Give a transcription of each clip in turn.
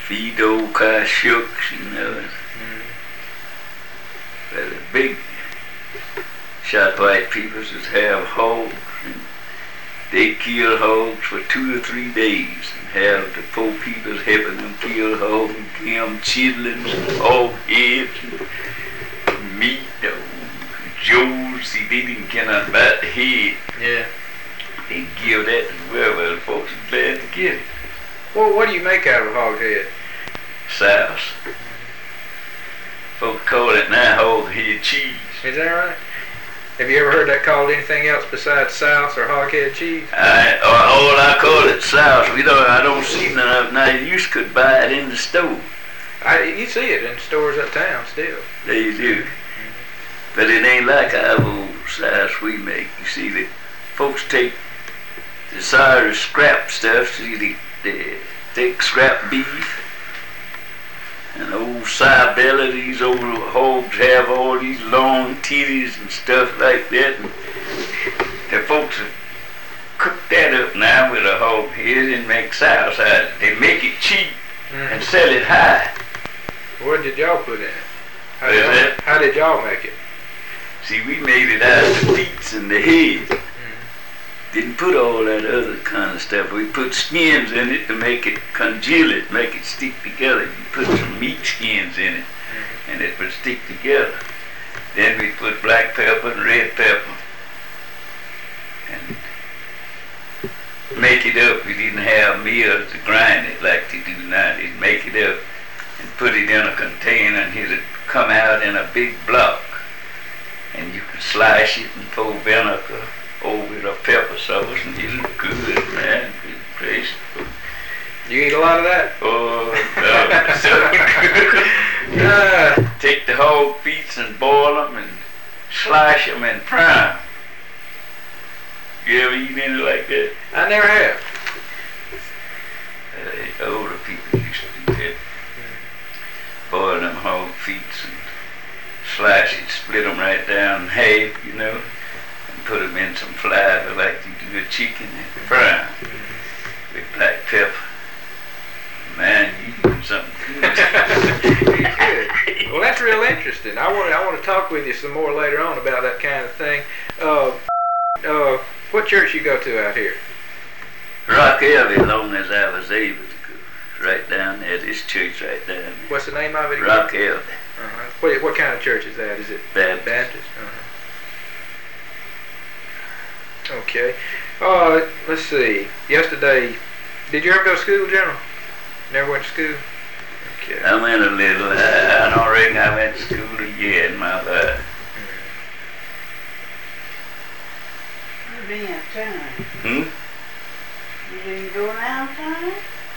feed the old car shooks, you know. But the big shot white people just have hogs, and they kill hogs for 2 or 3 days and have the poor people helping them kill hogs and give them chitlins and hog heads and meat. Joes, see, they didn't get nothing about the head. Yeah. They give that as well. Well, the folks are glad to get it. Well, what do you make out of a hog head? Sauce. Folks call it now hog head cheese. Is that right? Have you ever heard that called anything else besides sauce or hog head cheese? I call it sauce. I don't see none of it now. You used to could buy it in the store. You see it in stores uptown still. They do. But it ain't like our old sauce we make. You see, the folks take the sorry scrap stuff, see the thick scrap beef, and old sow belly. These old hogs have all these long titties and stuff like that. And the folks have cooked that up now with a hog head and make sauce out of it. They make it cheap and sell it high. What did y'all put in it? How did y'all make it? See, we made it out of the feet and the head. Didn't put all that other kind of stuff. We put skins in it to make it congeal it, make it stick together. You put some meat skins in it, and it would stick together. Then we put black pepper and red pepper, and make it up. We didn't have mills to grind it like they do now. They'd make it up and put it in a container, and it'd come out in a big block. And you could slice it and pour vinegar over the pepper sauce, and it looked good, man. Good taste. You eat a lot of that? Oh, so good. Take the hog feet and boil them and slice them and fry them. You ever eat any like that? I never have. Older people used to do that. Boil them hog feet and slice it, split them right down in half, you know, and put them in some flour like you do a chicken and fry them with black pepper. Man, you do something good. Good. Well, that's real interesting. I want to talk with you some more later on about that kind of thing. What church you go to out here? Rock Elvie, as long as I was able to go. Right down there, this church right down there. What's the name of it again? Rock Elvie. What kind of church is that? Is it Baptist? Okay. Let's see. Yesterday, did you ever go to school, General? Never went to school? Okay. I went a little. I don't reckon I went to school a year in my life. You didn't time. You didn't go now time?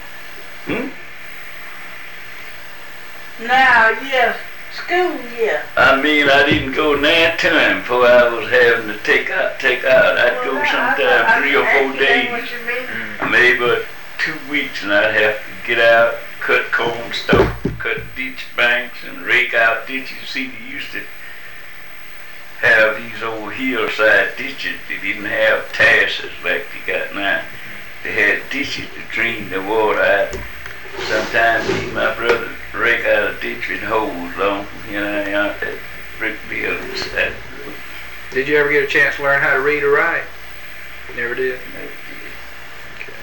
Now, yes. School, yeah. I mean, I didn't go nine times before I was having to take out. I'd go sometime 3 or 4 days. Maybe about 2 weeks, and I'd have to get out, cut corn stalk, cut ditch banks, and rake out ditches. See, they used to have these old hillside ditches. They didn't have terraces like they got now. They had ditches to drain the water out. Sometimes me and my brother rake out a ditch with holes long from here out that brick buildings. Did you ever get a chance to learn how to read or write? Never did? Never did. Okay.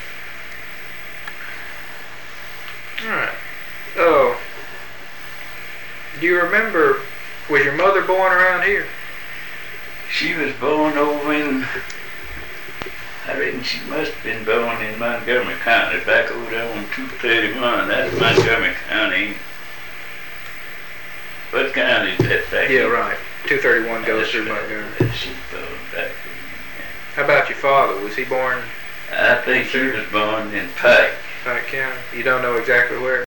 Alright. Oh. Do you remember, was your mother born around here? She was born over in, I reckon she must have been born in Montgomery County, back over there on 231. That's Montgomery County. What county is that back Yeah, in? right. 231 goes through Montgomery. She was born back in. How about your father? Was he born I think he was born in Pike. Pike County? You don't know exactly where?